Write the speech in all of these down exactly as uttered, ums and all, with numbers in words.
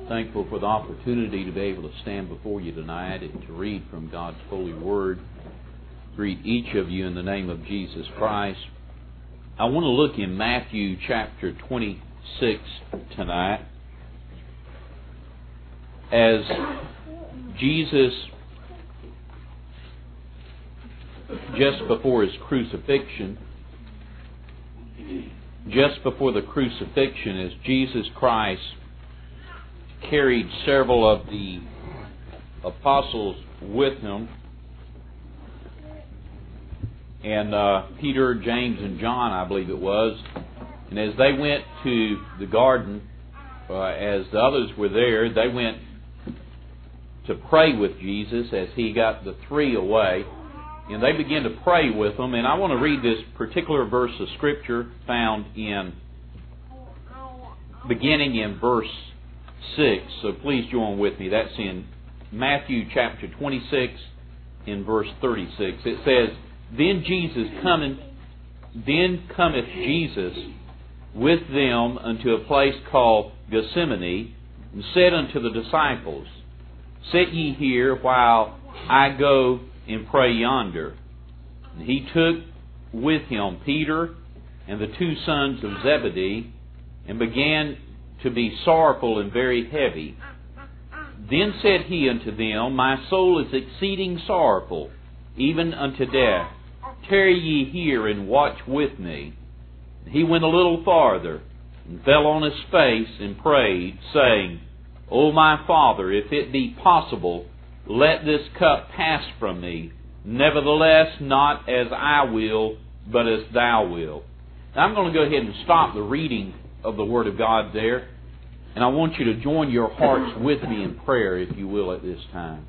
thankful for the opportunity to be able to stand before you tonight and to read from God's holy word. Greet each of you in the name of Jesus Christ. I want to look in Matthew chapter twenty-six tonight as Jesus, just before His crucifixion, just before the crucifixion, as Jesus Christ carried several of the apostles with Him, and uh, Peter, James, and John, I believe it was, and as they went to the garden, uh, as the others were there, they went to pray with Jesus as He got the three away, and they began to pray with Him. And I want to read this particular verse of Scripture found in, beginning in verse six, so please join with me. That's in Matthew chapter twenty-six, in verse thirty-six. It says, Then Jesus cometh, then cometh Jesus with them unto a place called Gethsemane, and said unto the disciples, Sit ye here while I go and pray yonder. And He took with Him Peter and the two sons of Zebedee, and began to be sorrowful and very heavy. Then said He unto them, My soul is exceeding sorrowful, even unto death. Tarry ye here and watch with me. He went a little farther, and fell on His face, and prayed, saying, O my Father, if it be possible, let this cup pass from me. Nevertheless, not as I will, but as Thou wilt. Now, I'm going to go ahead and stop the reading of the Word of God there, and I want you to join your hearts with me in prayer, if you will, at this time.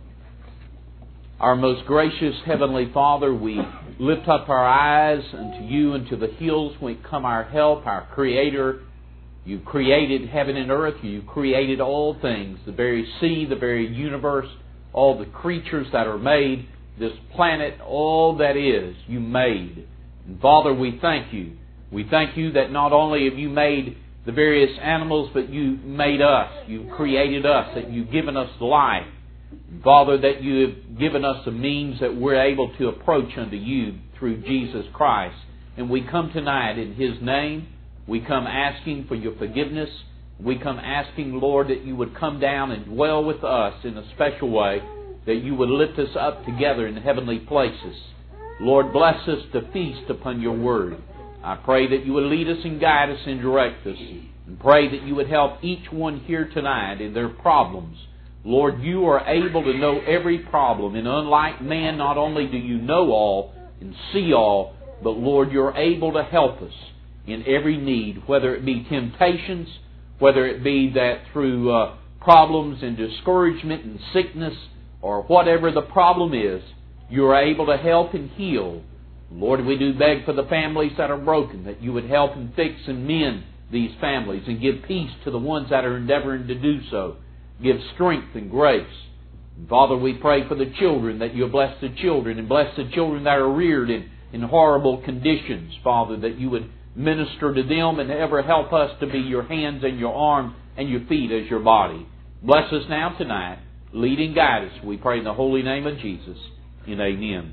Our most gracious Heavenly Father, we lift up our eyes unto You, and to the hills whence come our help, our Creator. You created heaven and earth. You created all things, the very sea, the very universe, all the creatures that are made, this planet, all that is, You made. And Father, we thank You. We thank You that not only have You made the various animals, but You made us. You created us, that You've given us life. And Father, that You have given us a means that we're able to approach unto You through Jesus Christ. And we come tonight in His name. We come asking for Your forgiveness. We come asking, Lord, that You would come down and dwell with us in a special way, that You would lift us up together in heavenly places. Lord, bless us to feast upon Your Word. I pray that You would lead us and guide us and direct us. And pray that You would help each one here tonight in their problems. Lord, You are able to know every problem. And unlike man, not only do You know all and see all, but Lord, You're able to help us in every need, whether it be temptations, whether it be that through uh, problems and discouragement and sickness, or whatever the problem is, You're able to help and heal. Lord, we do beg for the families that are broken, that You would help and fix and mend these families and give peace to the ones that are endeavoring to do so. Give strength and grace. And Father, we pray for the children, that You'll bless the children, and bless the children that are reared in, in horrible conditions, Father, that You would minister to them and ever help us to be Your hands and Your arms and Your feet as Your body. Bless us now tonight. Lead and guide us, we pray in the holy name of Jesus. And amen.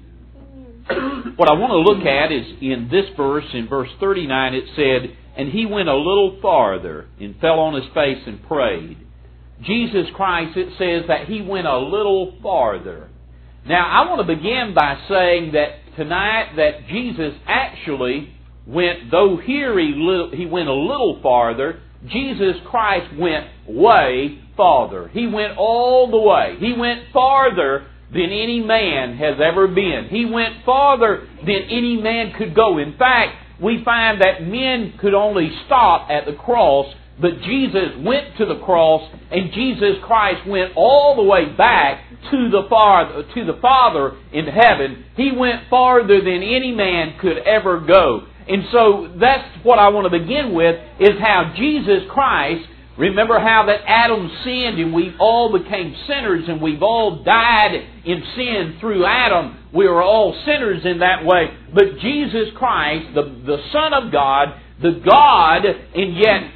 What I want to look at is in this verse, in verse thirty-nine, it said, And He went a little farther and fell on His face and prayed. Jesus Christ, it says that He went a little farther. Now, I want to begin by saying that tonight that Jesus actually went, though here he, little, he went a little farther, Jesus Christ went way farther. He went all the way. He went farther than any man has ever been. He went farther than any man could go. In fact, we find that men could only stop at the cross, but Jesus went to the cross, and Jesus Christ went all the way back to the Father, to the Father in heaven. He went farther than any man could ever go. And so that's what I want to begin with, is how Jesus Christ, remember how that Adam sinned and we all became sinners and we've all died in sin through Adam. We were all sinners in that way. But Jesus Christ, the, the Son of God, the God, and yet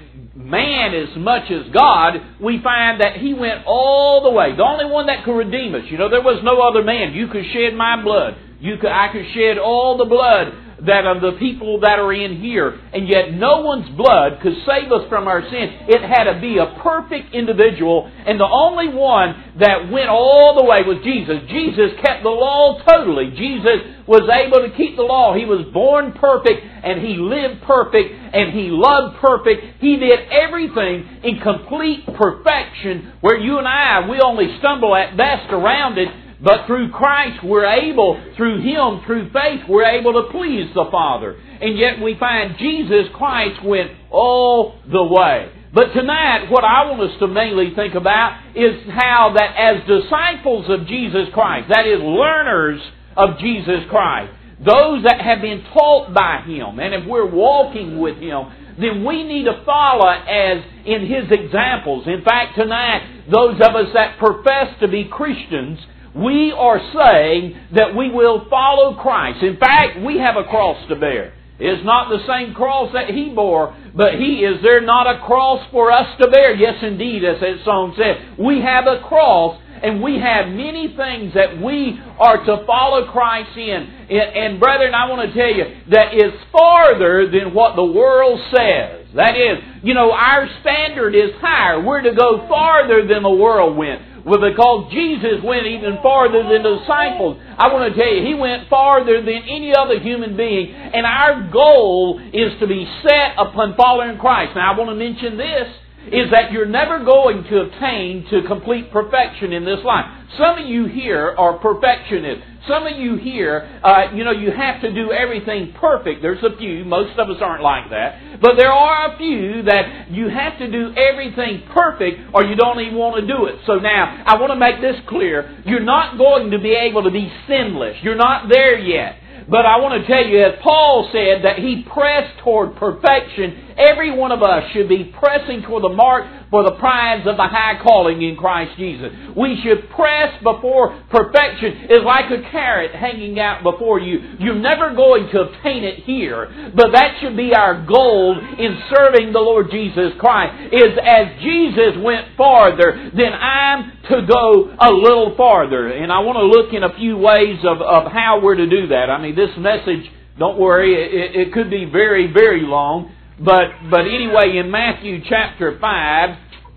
man as much as God, we find that He went all the way. The only one that could redeem us. You know, there was no other man. You could shed my blood. You could, I could shed all the blood that of the people that are in here, and yet no one's blood could save us from our sin. It had to be a perfect individual, and the only one that went all the way was Jesus. Jesus kept the law totally. Jesus was able to keep the law. He was born perfect, and He lived perfect, and He loved perfect. He did everything in complete perfection, where you and I, we only stumble at best around it. But through Christ, we're able, through Him, through faith, we're able to please the Father. And yet we find Jesus Christ went all the way. But tonight, what I want us to mainly think about is how that as disciples of Jesus Christ, that is, learners of Jesus Christ, those that have been taught by Him, and if we're walking with Him, then we need to follow as in His examples. In fact, tonight, those of us that profess to be Christians, we are saying that we will follow Christ. In fact, we have a cross to bear. It's not the same cross that He bore, but He is there not a cross for us to bear? Yes, indeed, as that song said. We have a cross, and we have many things that we are to follow Christ in. And, and brethren, I want to tell you, that is farther than what the world says. That is, you know, our standard is higher. We're to go farther than the world went. Well, because Jesus went even farther than the disciples. I want to tell you, He went farther than any other human being. And our goal is to be set upon following Christ. Now, I want to mention this, is that you're never going to attain to complete perfection in this life. Some of you here are perfectionists. Some of you here, uh, you know, you have to do everything perfect. There's a few. Most of us aren't like that. But there are a few that you have to do everything perfect or you don't even want to do it. So now, I want to make this clear. You're not going to be able to be sinless. You're not there yet. But I want to tell you, as Paul said, that he pressed toward perfection. Every one of us should be pressing toward the mark for the prize of the high calling in Christ Jesus. We should press before perfection. It's like a carrot hanging out before you. You're never going to obtain it here. But that should be our goal in serving the Lord Jesus Christ. Is as Jesus went farther, then I'm to go a little farther. And I want to look in a few ways of, of how we're to do that. I mean, this message, don't worry, it, it could be very, very long. But but anyway, in Matthew chapter five,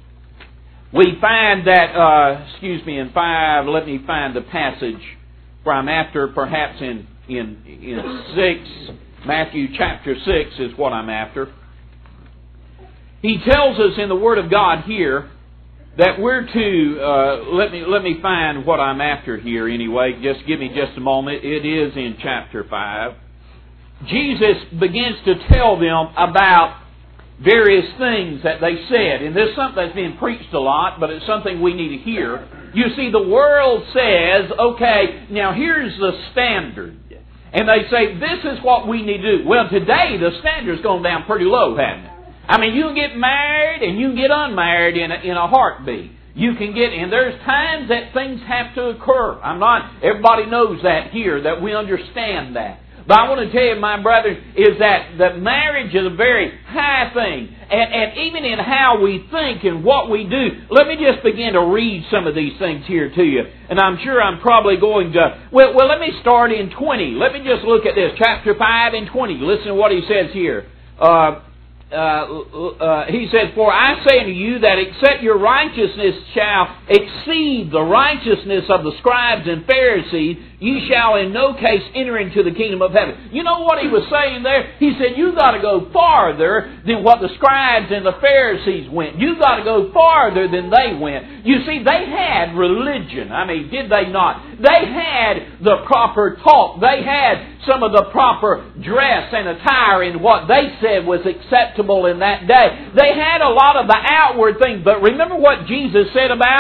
we find that, uh, excuse me, in five, let me find the passage where I'm after, perhaps in, in, in six, Matthew chapter six is what I'm after. He tells us in the Word of God here that we're to, uh, let me let me find what I'm after here anyway, just give me just a moment. It is in chapter five. Jesus begins to tell them about various things that they said. And this is something that's been preached a lot, but it's something we need to hear. You see, the world says, okay, now here's the standard. And they say, this is what we need to do. Well, today the standard's gone down pretty low, hasn't it? I mean, you can get married and you can get unmarried in a, in a heartbeat. You can get, and there's times that things have to occur. I'm not, everybody knows that here, that we understand that. But I want to tell you, my brother, is that, that marriage is a very high thing. And, and even in how we think and what we do, let me just begin to read some of these things here to you. And I'm sure I'm probably going to... Well, well let me start in twenty. Let me just look at this. Chapter five and twenty. Listen to what he says here. Uh, uh, uh, he says, For I say unto you that except your righteousness shall exceed the righteousness of the scribes and Pharisees, ye shall in no case enter into the kingdom of heaven. You know what he was saying there? He said, you got to go farther than what the scribes and the Pharisees went. You got to go farther than they went. You see, they had religion. I mean, did they not? They had the proper talk. They had some of the proper dress and attire in what they said was acceptable in that day. They had a lot of the outward things. But remember what Jesus said about them?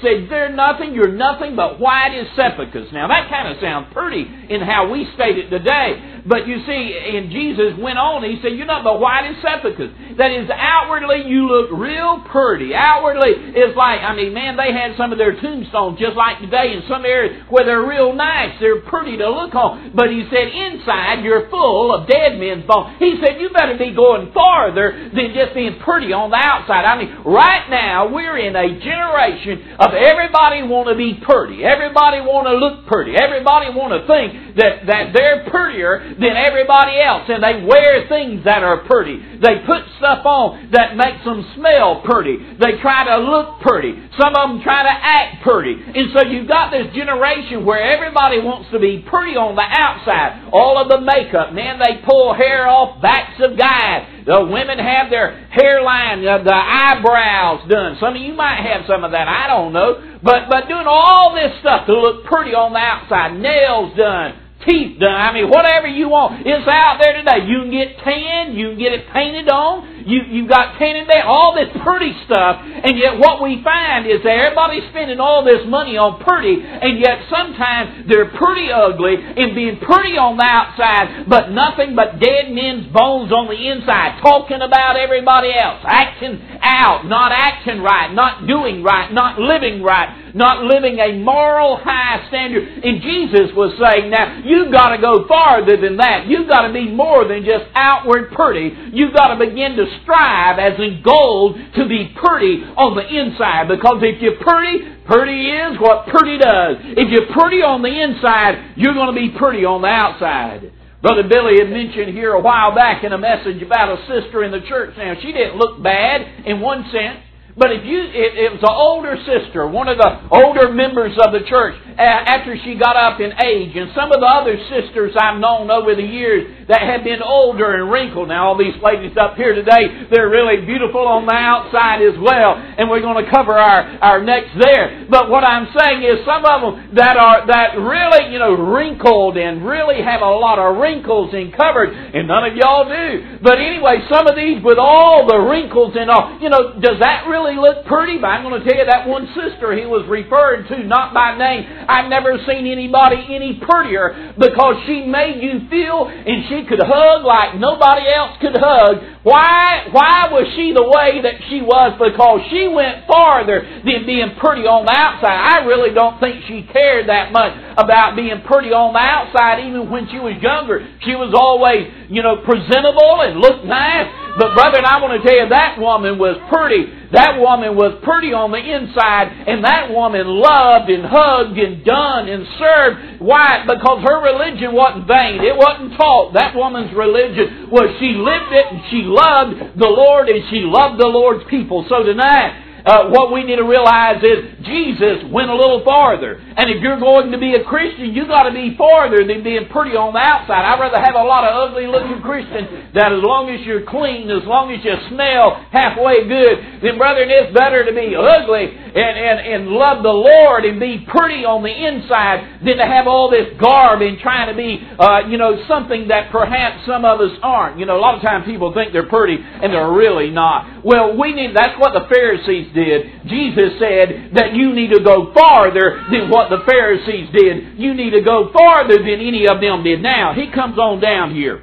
said, they're nothing, you're nothing but white as sepulchres. Now that kind of sounds pretty in how we state it today. But you see, and Jesus went on, He said, you're nothing but white as sepulchres. That is, outwardly you look real pretty. Outwardly, it's like, I mean, man, they had some of their tombstones just like today in some areas where they're real nice. They're pretty to look on. But He said, inside you're full of dead men's bones. He said, you better be going farther than just being pretty on the outside. I mean, right now, we're in a generation of everybody want to be pretty. Everybody want to look pretty. Everybody want to think that, that they're prettier than everybody else. And they wear things that are pretty. They put stuff on that makes them smell pretty. They try to look pretty. Some of them try to act pretty. And so you've got this generation where everybody wants to be pretty on the outside. All of the makeup, man, they pull hair off backs of guys. The women have their hairline, uh, the eyebrows done. Some of you might have some of that, I don't know. But, but doing all this stuff to look pretty on the outside. Nails done. Teeth done. I mean, whatever you want. It's out there today. You can get tan. You can get it painted on. You, you've got tanning there. All this pretty stuff. And yet what we find is that everybody's spending all this money on pretty. And yet sometimes they're pretty ugly and being pretty on the outside, but nothing but dead men's bones on the inside. Talking about everybody else. Acting out. Not acting right. Not doing right. Not living right. Not living a moral high standard. And Jesus was saying, now, you've got to go farther than that. You've got to be more than just outward pretty. You've got to begin to strive, as in gold, to be pretty on the inside. Because if you're pretty, pretty is what pretty does. If you're pretty on the inside, you're going to be pretty on the outside. Brother Billy had mentioned here a while back in a message about a sister in the church. Now, she didn't look bad in one sense. But if you, it, it was an older sister, one of the older members of the church, uh, after she got up in age, and some of the other sisters I've known over the years that have been older and wrinkled. Now, all these ladies up here today, they're really beautiful on the outside as well, and we're going to cover our, our necks there. But what I'm saying is some of them that are, that really, you know, wrinkled and really have a lot of wrinkles and covered, and none of y'all do. But anyway, some of these with all the wrinkles and all, you know, does that really look pretty? But I'm going to tell you that one sister he was referred to, not by name. I've never seen anybody any prettier, because she made you feel, and she could hug like nobody else could hug. Why? Why was she the way that she was? Because she went farther than being pretty on the outside. I really don't think she cared that much about being pretty on the outside, even when she was younger. She was always, you know, presentable and looked nice. But brother, I want to tell you, that woman was pretty. That woman was pretty on the inside, and that woman loved and hugged and done and served. Why? Because her religion wasn't vain. It wasn't taught. That woman's religion was, she lived it, and she loved the Lord, and she loved the Lord's people. So tonight, Uh, what we need to realize is Jesus went a little farther. And if you're going to be a Christian, you've got to be farther than being pretty on the outside. I'd rather have a lot of ugly looking Christians that as long as you're clean, as long as you smell halfway good, then brethren, it's better to be ugly and, and, and love the Lord and be pretty on the inside than to have all this garb and trying to be, uh, you know, something that perhaps some of us aren't. You know, a lot of times people think they're pretty and they're really not. Well, we need, that's what the Pharisees did. Jesus said that you need to go farther than what the Pharisees did. You need to go farther than any of them did. Now, he comes on down here.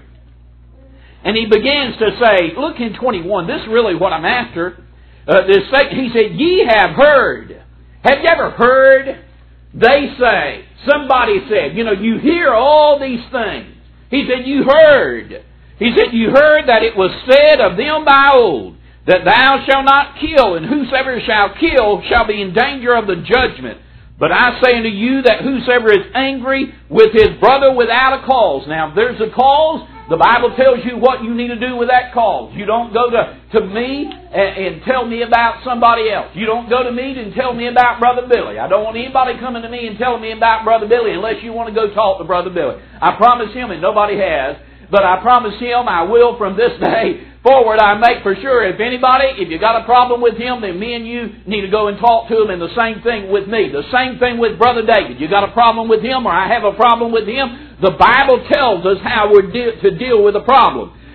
And he begins to say, look in twenty-one, this is really what I'm after. Uh, this, he said, ye have heard. Have you ever heard? They say, somebody said, you know, you hear all these things. He said, you heard. He said, you heard that it was said of them by old, that thou shalt not kill, and whosoever shall kill shall be in danger of the judgment. But I say unto you that whosoever is angry with his brother without a cause. Now, if there's a cause, the Bible tells you what you need to do with that cause. You don't go to, to me and, and tell me about somebody else. You don't go to me and tell me about Brother Billy. I don't want anybody coming to me and telling me about Brother Billy unless you want to go talk to Brother Billy. I promise him, and nobody has, but I promise him I will from this day forward. I make for sure if anybody, if you got a problem with him, then me and you need to go and talk to him, and the same thing with me. The same thing with Brother David. You got a problem with him, or I have a problem with him, the Bible tells us how we're de- to deal with a problem.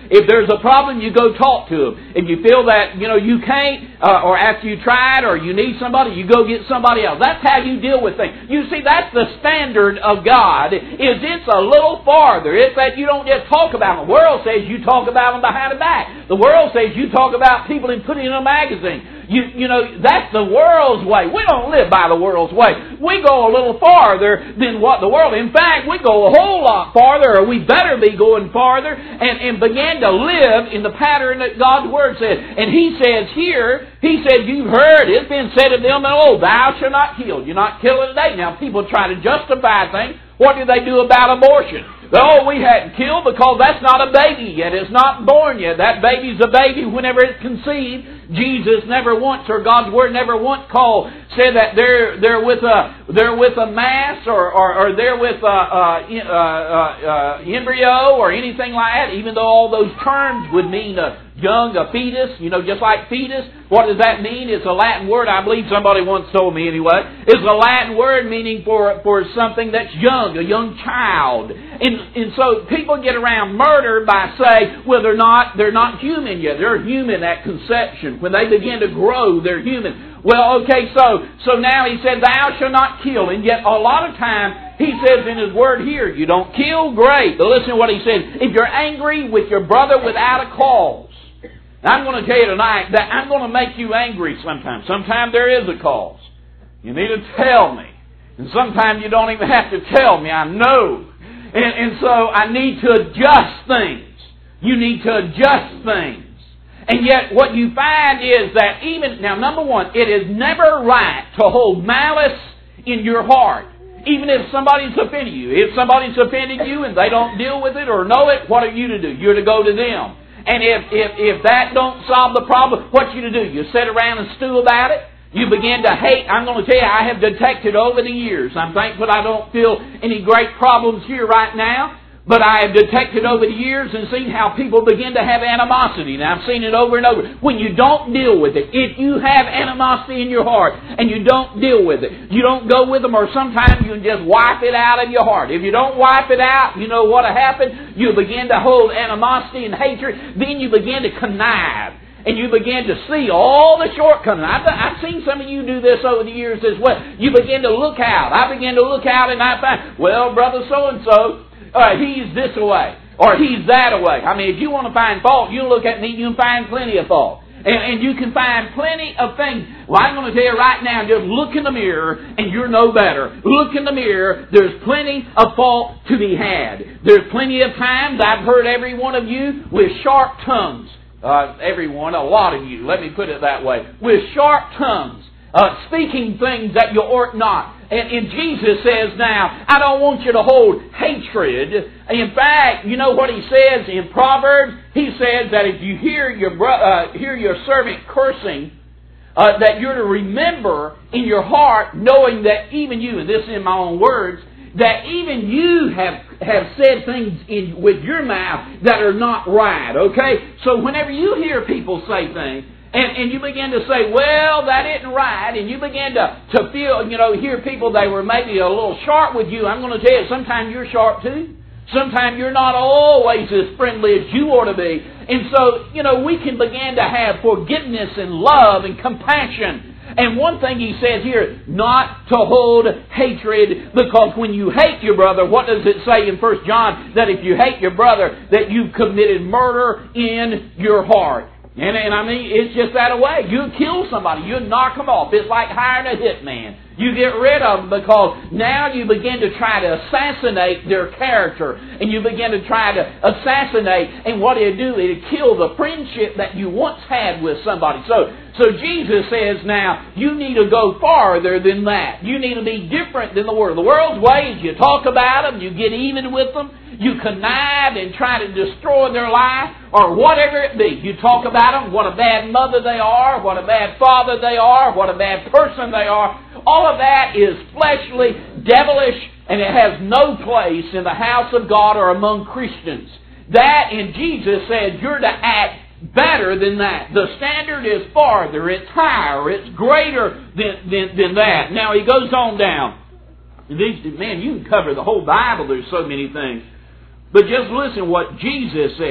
If there's a problem, you go talk to them. If you feel that, you know, you can't, uh, or after you tried, or you need somebody, you go get somebody else. That's how you deal with things. You see, that's the standard of God, is it's a little farther. It's that you don't just talk about them. The world says you talk about them behind the back. The world says you talk about people and put it in a magazine. You, you know, that's the world's way. We don't live by the world's way. We go a little farther than what the world. In fact, we go a whole lot farther, or we better be going farther, and, and begin to live in the pattern that God's Word says. And He says here, He said, you've heard, it's been said of them, oh, thou shalt not kill. You're not killing today. Now, people try to justify things. What do they do about abortion? Oh, we hadn't killed because that's not a baby yet. It's not born yet. That baby's a baby whenever it's conceived. Jesus never once, or God's Word never once called, said that they're they're with a they're with a mass, or or, or they're with a, a, a, a, a embryo or anything like that. Even though all those terms would mean a young, a fetus, you know, just like fetus. What does that mean? It's a Latin word. I believe somebody once told me anyway. It's a Latin word meaning for for something that's young, a young child. And and so people get around murder by saying, well, they're not they're not human yet. They're human at conception. When they begin to grow, they're human. Well, okay, so so now He said, thou shalt not kill. And yet a lot of time He says in His Word here, you don't kill, great. But listen to what He said. If you're angry with your brother without a cause, I'm going to tell you tonight that I'm going to make you angry sometimes. Sometimes there is a cause. You need to tell me. And sometimes you don't even have to tell me. I know. And, and so I need to adjust things. You need to adjust things. And yet what you find is that even, now number one, it is never right to hold malice in your heart. Even if somebody's offending you. If somebody's offending you and they don't deal with it or know it, what are you to do? You're to go to them. And if, if, if that don't solve the problem, what you to do? You sit around and stew about it? You begin to hate. I'm going to tell you, I have detected over the years. I'm thankful I don't feel any great problems here right now. But I have detected over the years and seen how people begin to have animosity. And I've seen it over and over. When you don't deal with it, if you have animosity in your heart and you don't deal with it, you don't go with them, or sometimes you just wipe it out of your heart. If you don't wipe it out, you know what will happen? You begin to hold animosity and hatred. Then you begin to connive. And you begin to see all the shortcomings. I've, I've seen some of you do this over the years as well. You begin to look out. I begin to look out and I find, well, brother so-and-so, Uh, he's this away, or he's that away. I mean, if you want to find fault, you look at me, you can find plenty of fault. And, and you can find plenty of things. Well, I'm going to tell you right now, just look in the mirror, and you're no better. Look in the mirror, there's plenty of fault to be had. There's plenty of times I've heard every one of you with sharp tongues. Uh, everyone, a lot of you, let me put it that way. With sharp tongues, uh, speaking things that you ought not. And, and Jesus says now, I don't want you to hold hatred. In fact, you know what He says in Proverbs? He says that if you hear your bro- uh, hear your servant cursing, uh, that you're to remember in your heart, knowing that even you, and this is in my own words, that even you have, have said things in, with your mouth that are not right. Okay? So whenever you hear people say things, And, and you begin to say, well, that isn't right. And you begin to, to feel, you know, hear people, they were maybe a little sharp with you. I'm going to tell you, sometimes you're sharp too. Sometimes you're not always as friendly as you ought to be. And so, you know, we can begin to have forgiveness and love and compassion. And one thing He says here, not to hold hatred, because when you hate your brother, what does it say in First John? That if you hate your brother, that you've committed murder in your heart. And, and I mean, it's just that way. You kill somebody. You knock them off. It's like hiring a hitman. You get rid of them because now you begin to try to assassinate their character. And you begin to try to assassinate. And what it'll do, it'll kill the friendship that you once had with somebody. So, so Jesus says now, you need to go farther than that. You need to be different than the world. The world's ways, you talk about them, you get even with them, you connive and try to destroy their life, or whatever it be. You talk about them, what a bad mother they are, what a bad father they are, what a bad person they are. All of that is fleshly, devilish, and it has no place in the house of God or among Christians. That, and Jesus said, you're to act better than that. The standard is farther, it's higher, it's greater than, than, than that. Now He goes on down. These, man, you can cover the whole Bible, there's so many things. But just listen what Jesus said.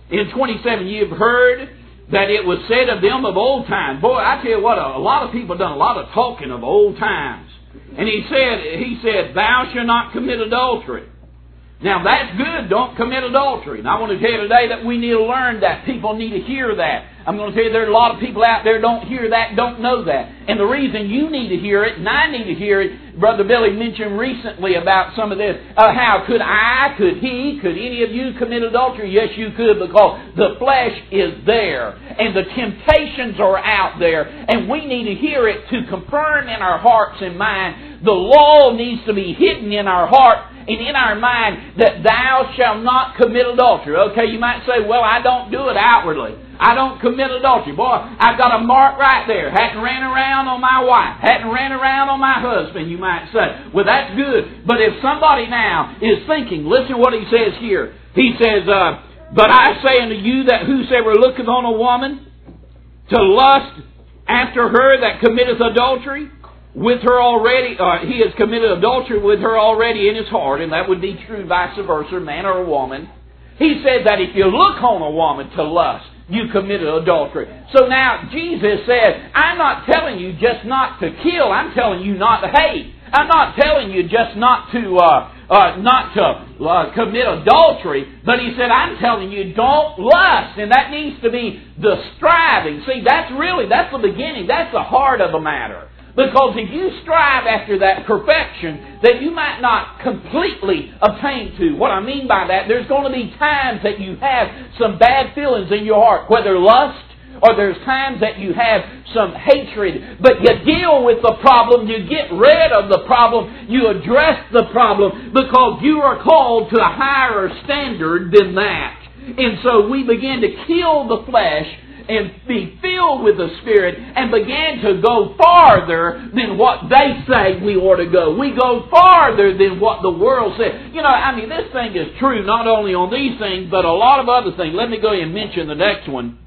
in twenty-seven, you've heard that it was said of them of old time. Boy, I tell you what, a, a lot of people done a lot of talking of old times. And he said, he said, thou shalt not commit adultery. Now that's good, don't commit adultery. And I want to tell you today that we need to learn that. People need to hear that. I'm going to tell you there are a lot of people out there don't hear that, don't know that. And the reason you need to hear it, and I need to hear it, Brother Billy mentioned recently about some of this. Uh, how could I, could he, could any of you commit adultery? Yes, you could, because the flesh is there. And the temptations are out there. And we need to hear it to confirm in our hearts and mind. The law needs to be hidden in our heart and in our mind that thou shalt not commit adultery. Okay, you might say, well, I don't do it outwardly. I don't commit adultery. Boy, I've got a mark right there. Hadn't ran around on my wife. Hadn't ran around on my husband, you might say. Well, that's good. But if somebody now is thinking, listen to what he says here. He says, uh, but I say unto you that whosoever looketh on a woman to lust after her that committeth adultery, with her already, uh, he has committed adultery with her already in his heart, and that would be true vice versa, man or a woman. He said that if you look on a woman to lust, you committed adultery. So now Jesus said, I'm not telling you just not to kill. I'm telling you not to hate. I'm not telling you just not to uh, uh, not to uh, commit adultery. But he said, I'm telling you don't lust, and that needs to be the striving. See, that's really that's the beginning. That's the heart of the matter. Because if you strive after that perfection, that you might not completely obtain to. What I mean by that, there's going to be times that you have some bad feelings in your heart, whether lust, or there's times that you have some hatred. But you deal with the problem, you get rid of the problem, you address the problem, because you are called to a higher standard than that. And so we begin to kill the flesh and be filled with the Spirit and began to go farther than what they say we ought to go. We go farther than what the world says. You know, I mean, this thing is true not only on these things, but a lot of other things. Let me go ahead and mention the next one,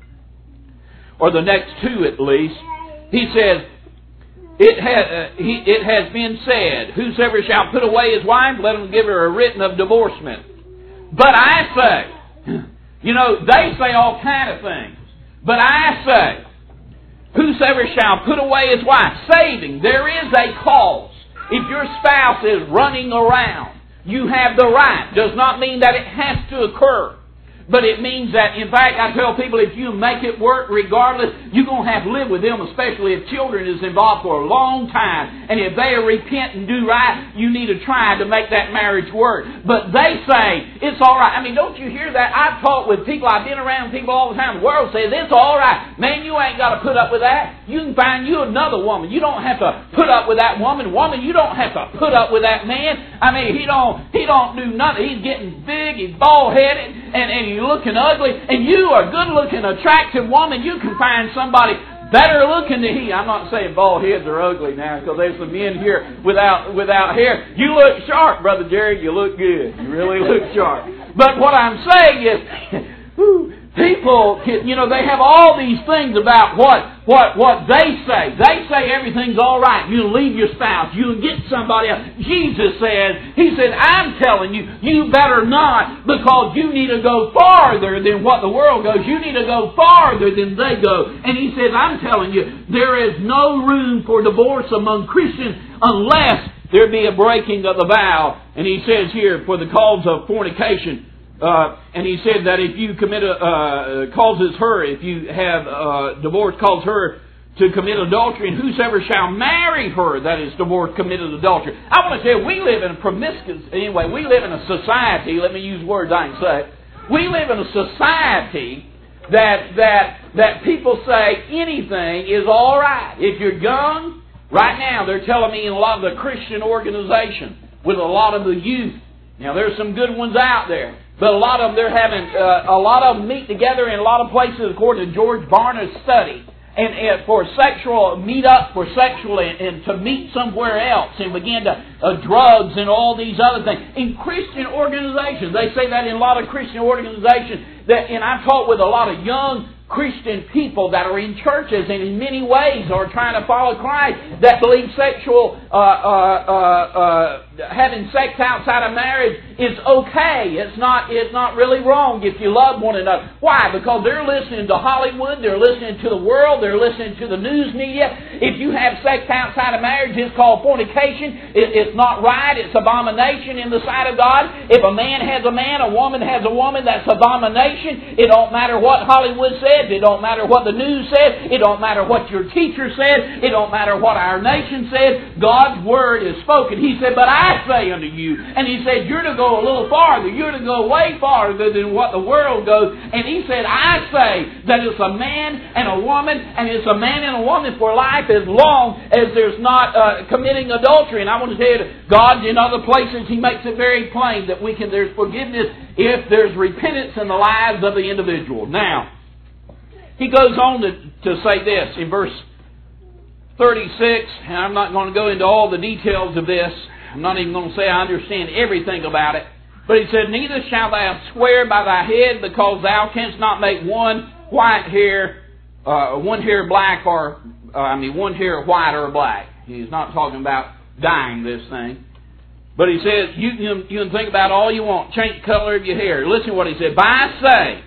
or the next two at least. He says, it has, uh, he, it has been said, whosoever shall put away his wife, let him give her a written of divorcement. But I say, you know, they say all kind of things. But I say, whosoever shall put away his wife, saving, there is a cause. If your spouse is running around, you have the right. Does not mean that it has to occur. But it means that, in fact, I tell people, if you make it work regardless, you're going to have to live with them, especially if children is involved for a long time. And if they repent and do right, you need to try to make that marriage work. But they say, it's all right. I mean, don't you hear that? I've talked with people, I've been around people all the time. The world says, it's all right. Man, you ain't got to put up with that. You can find you another woman. You don't have to put up with that woman. Woman, you don't have to put up with that man. I mean, he don't, he don't do nothing. He's getting big, he's bald-headed, and, and he's looking ugly, and you are good-looking, attractive woman. You can find somebody better looking than he. I'm not saying bald heads are ugly now, because there's some men here without without hair. You look sharp, Brother Jerry. You look good. You really look sharp. But what I'm saying is, whew, people, you know, they have all these things about what what what they say. They say everything's all right. You leave your spouse. You get somebody else. Jesus says, He said, I'm telling you, you better not, because you need to go farther than what the world goes. You need to go farther than they go. And He says, I'm telling you, there is no room for divorce among Christians unless there be a breaking of the vow. And He says here, for the cause of fornication. Uh, and he said that if you commit a, uh, causes her, if you have uh, divorce, cause her to commit adultery, and whosoever shall marry her that is divorced committed adultery. I want to tell you, we live in a promiscuous, anyway, we live in a society, let me use words I can say, we live in a society that, that, that people say anything is all right. If you're young, right now they're telling me in a lot of the Christian organizations, with a lot of the youth, now there's some good ones out there, but a lot of them, they're having, uh, a lot of them meet together in a lot of places according to George Barna's study. And, and for sexual, meet up for sexual and, and to meet somewhere else and begin to, uh, drugs and all these other things. In Christian organizations, they say that in a lot of Christian organizations, that, and I've talked with a lot of young Christian people that are in churches and in many ways are trying to follow Christ, that believe sexual, uh, uh, uh, uh, having sex outside of marriage it's okay. It's not, it's not really wrong if you love one another. Why? Because they're listening to Hollywood, they're listening to the world, they're listening to the news media. If you have sex outside of marriage, it's called fornication. It, it's not right. It's abomination in the sight of God. If a man has a man, a woman has a woman, that's abomination. It don't matter what Hollywood says. It don't matter what the news says. It don't matter what your teacher said. It don't matter what our nation says. God's Word is spoken. He said, but I say unto you. And He said, you're to go a little farther. You're to go way farther than what the world goes. And He said, I say that it's a man and a woman, and it's a man and a woman for life as long as there's not uh, committing adultery. And I want to tell you, God in other places, He makes it very plain that we can, there's forgiveness if there's repentance in the lives of the individual. Now, He goes on to, to say this in verse thirty-six, and I'm not going to go into all the details of this. I'm not even going to say I understand everything about it. But He said, neither shalt thou swear by thy head, because thou canst not make one white hair, uh, one hair black, or, uh, I mean, one hair white or black. He's not talking about dyeing this thing. But He says, you, you, you can think about all you want. Change the color of your hair. Listen to what He said. By say,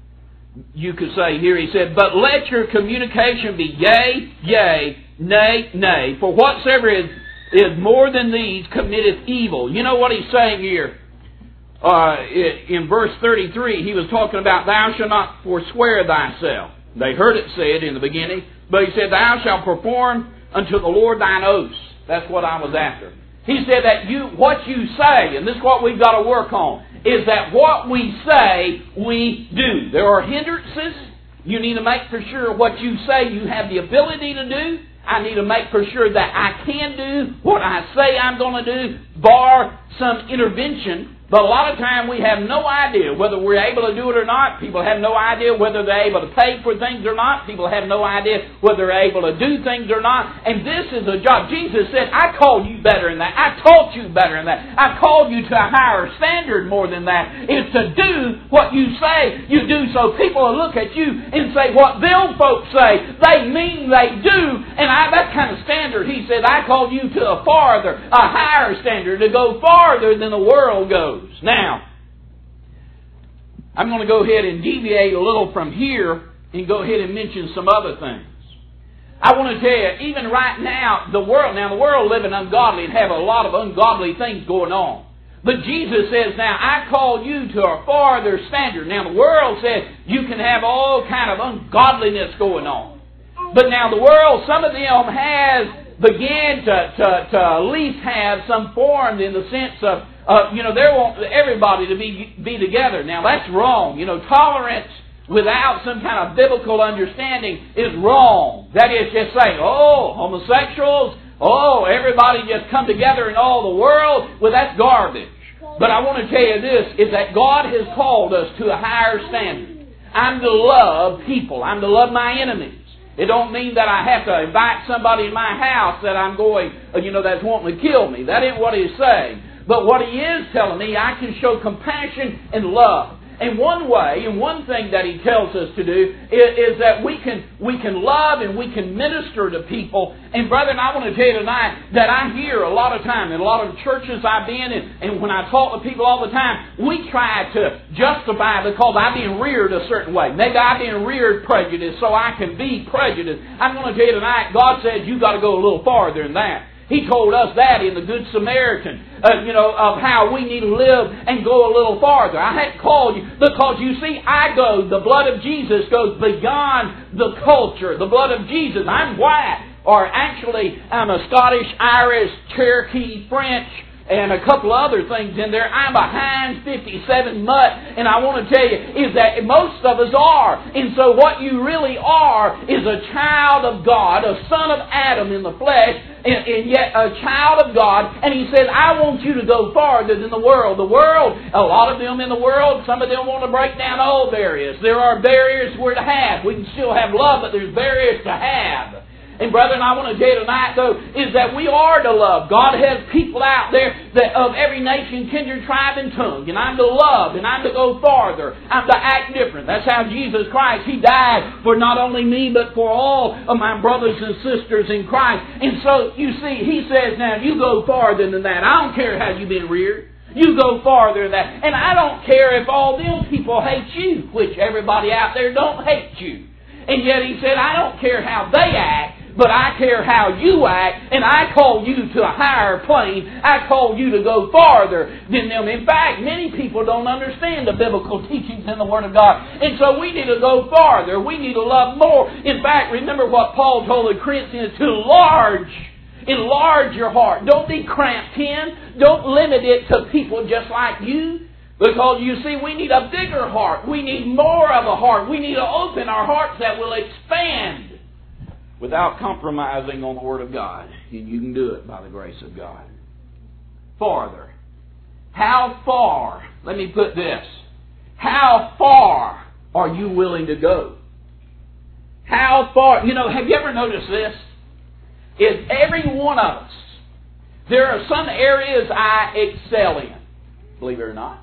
you could say here, He said, but let your communication be yea, yea, nay, nay. For whatsoever is, is more than these committeth evil. You know what He's saying here? Uh, in verse thirty-three, He was talking about, thou shalt not forswear thyself. They heard it said in the beginning. But He said, thou shalt perform unto the Lord thine oaths. That's what I was after. He said that you, what you say, and this is what we've got to work on, is that what we say, we do. There are hindrances. You need to make for sure what you say you have the ability to do. I need to make for sure that I can do what I say I'm going to do, bar some intervention. But a lot of time we have no idea whether we're able to do it or not. People have no idea whether they're able to pay for things or not. People have no idea whether they're able to do things or not. And this is a job. Jesus said, I called you better than that. I taught you better than that. I called you to a higher standard more than that. It's to do what you say you do, so people will look at you and say, what them folks say, they mean they do. And I, that kind of standard, He said, I called you to a farther, a higher standard, to go farther than the world goes. Now, I'm going to go ahead and deviate a little from here and go ahead and mention some other things. I want to tell you, even right now, the world, now the world living ungodly and have a lot of ungodly things going on. But Jesus says, now, I call you to a farther standard. Now, the world says you can have all kind of ungodliness going on. But now the world, some of them has began to, to, to at least have some form in the sense of, uh, you know, they want everybody to be be together. Now, that's wrong. You know, tolerance without some kind of biblical understanding is wrong. That is just saying, oh, homosexuals, oh, everybody just come together in all the world. Well, that's garbage. But I want to tell you this, is that God has called us to a higher standard. I'm to love people. I'm to love my enemies. It don't mean that I have to invite somebody in my house that I'm going, you know, that's wanting to kill me. That ain't what He's saying. But what He is telling me, I can show compassion and love. And one way, and one thing that He tells us to do is, is that we can we can love and we can minister to people. And brethren, I want to tell you tonight that I hear a lot of time in a lot of churches I've been in, and when I talk to people all the time, we try to justify because I've been reared a certain way. Maybe I've been reared prejudiced, so I can be prejudiced. I'm going to tell you tonight, God says you've got to go a little farther than that. He told us that in the Good Samaritan, uh, you know, of how we need to live and go a little farther. I hadn't called you because, you see, I go, the blood of Jesus goes beyond the culture. The blood of Jesus, I'm white, or actually I'm a Scottish, Irish, Cherokee, French, and a couple of other things in there. I'm a Heinz fifty-seven mutt, and I want to tell you is that most of us are. And so what you really are is a child of God, a son of Adam in the flesh, and, and yet a child of God. And He said, I want you to go farther than the world. The world, a lot of them in the world, some of them want to break down all barriers. There are barriers we're to have. We can still have love, but there's barriers to have. And brethren, I want to tell you tonight, though, is that we are to love. God has people out there that of every nation, kindred, tribe, and tongue. And I'm to love, and I'm to go farther. I'm to act different. That's how Jesus Christ, He died for not only me, but for all of my brothers and sisters in Christ. And so, you see, He says, now, you go farther than that. I don't care how you've been reared. You go farther than that. And I don't care if all them people hate you, which everybody out there don't hate you. And yet He said, I don't care how they act, but I care how you act, and I call you to a higher plane. I call you to go farther than them. In fact, many people don't understand the biblical teachings in the Word of God. And so we need to go farther. We need to love more. In fact, remember what Paul told the Corinthians, to enlarge. Enlarge your heart. Don't be cramped in. Don't limit it to people just like you. Because you see, we need a bigger heart. We need more of a heart. We need to open our hearts that will expand without compromising on the Word of God. And you can do it by the grace of God. Farther. How far, let me put this, how far are you willing to go? How far, you know, have you ever noticed this? Is every one of us, there are some areas I excel in, believe it or not.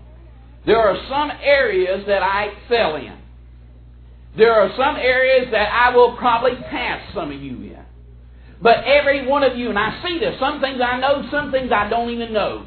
There are some areas that I excel in. There are some areas that I will probably pass some of you in. But every one of you, and I see this, some things I know, some things I don't even know.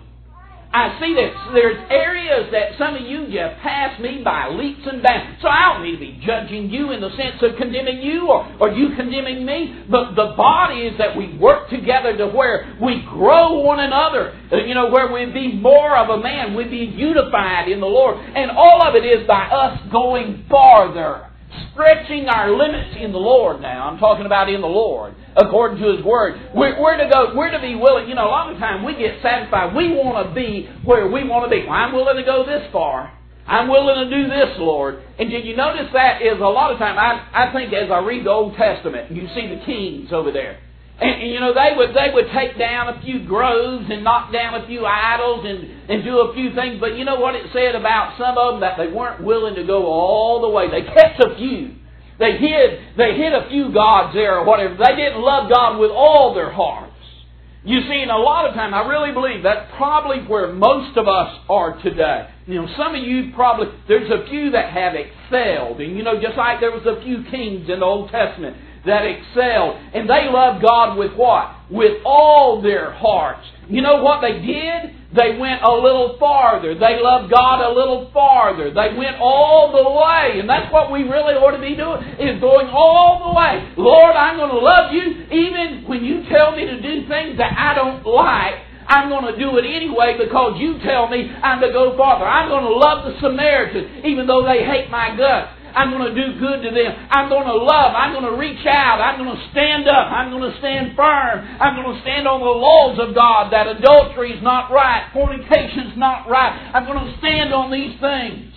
I see this. There's areas that some of you just pass me by leaps and bounds. So I don't need to be judging you in the sense of condemning you or, or you condemning me. But the body is that we work together to where we grow one another. You know, where we be more of a man. We be unified in the Lord. And all of it is by us going farther. Stretching our limits in the Lord now. I'm talking about in the Lord, according to His Word. We're, we're to go, we're to be willing. You know, a lot of times we get satisfied. We want to be where we want to be. Well, I'm willing to go this far. I'm willing to do this, Lord. And did you notice that is a lot of time, I, I think as I read the Old Testament, you see the kings over there. And, and you know, they would they would take down a few groves and knock down a few idols and, and do a few things. But you know what it said about some of them? That they weren't willing to go all the way. They kept a few. They hid, they hid a few gods there or whatever. They didn't love God with all their hearts. You see, and a lot of time, I really believe that's probably where most of us are today. You know, some of you probably, there's a few that have excelled. And you know, just like there was a few kings in the Old Testament that excelled. And they loved God with what? With all their hearts. You know what they did? They went a little farther. They loved God a little farther. They went all the way. And that's what we really ought to be doing, is going all the way. Lord, I'm going to love you even when you tell me to do things that I don't like. I'm going to do it anyway because you tell me I'm to go farther. I'm going to love the Samaritans even though they hate my guts. I'm going to do good to them. I'm going to love. I'm going to reach out. I'm going to stand up. I'm going to stand firm. I'm going to stand on the laws of God that adultery is not right. Fornication is not right. I'm going to stand on these things.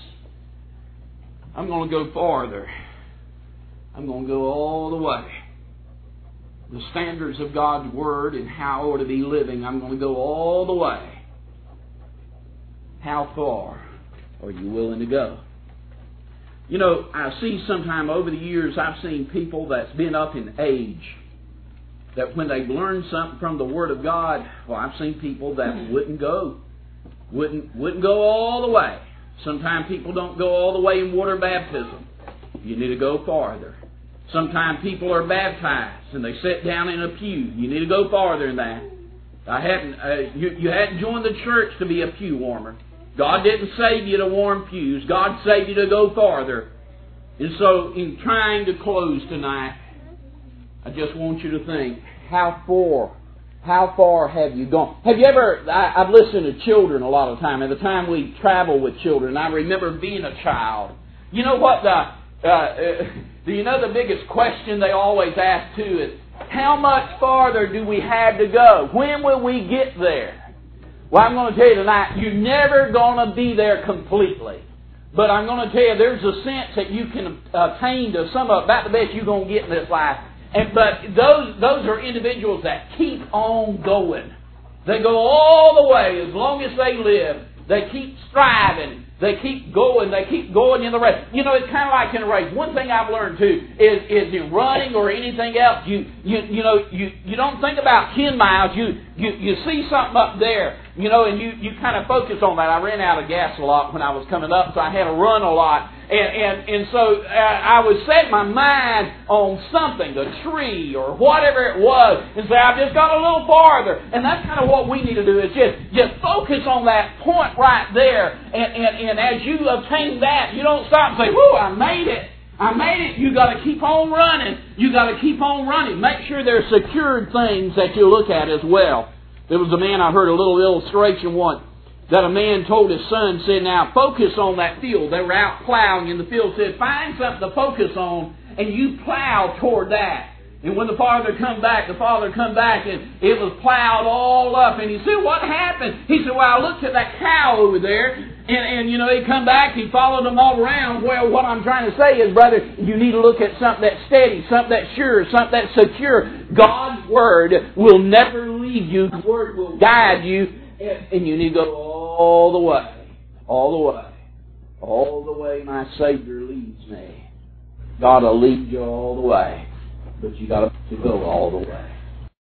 I'm going to go farther. I'm going to go all the way. The standards of God's Word and how I ought to be living, I'm going to go all the way. How far are you willing to go? You know, I see sometime over the years, I've seen people that's been up in age, that when they've learned something from the Word of God, well, I've seen people that wouldn't go. Wouldn't, wouldn't go all the way. Sometimes people don't go all the way in water baptism. You need to go farther. Sometimes people are baptized and they sit down in a pew. You need to go farther than that. I hadn't, uh, you, you hadn't joined the church to be a pew warmer. God didn't save you to warm pews. God saved you to go farther. And so, in trying to close tonight, I just want you to think, how far, how far have you gone? Have you ever, I, I've listened to children a lot of time. At the time we travel with children, I remember being a child. You know what the, uh, uh, do you know the biggest question they always ask too is, how much farther do we have to go? When will we get there? Well, I'm going to tell you tonight, you're never going to be there completely. But I'm going to tell you, there's a sense that you can attain to some of about the best you're going to get in this life. And but those those are individuals that keep on going. They go all the way as long as they live. They keep striving. They keep going. They keep going in the race. You know, it's kind of like in a race. One thing I've learned too is, is in running or anything else, you you you know you, you don't think about ten miles. You you you see something up there, you know, and you, you kind of focus on that. I ran out of gas a lot when I was coming up, so I had to run a lot. And, and, and so uh, I would set my mind on something, a tree or whatever it was, and say, I've just got a little farther. And that's kind of what we need to do, is just, just focus on that point right there. And, and, and as you obtain that, you don't stop and say, whoo, I made it. I made it. You got to keep on running. You got to keep on running. Make sure there's secured things that you look at as well. There was a man, I heard a little illustration once, that a man told his son, said, now focus on that field. They were out plowing in the field. Said, find something to focus on, and you plow toward that. And when the father come back, the father come back, and it was plowed all up. And he said, what happened? He said, well, I looked at that cow over there, and, and you know, he come back, he followed them all around. Well, what I'm trying to say is, brother, you need to look at something that's steady, something that's sure, something that's secure. God's Word will never leave you. God's Word will guide you, and you need to go all the way, all the way, all the way my Savior leads me. God will lead you all the way. But you got to go all the way.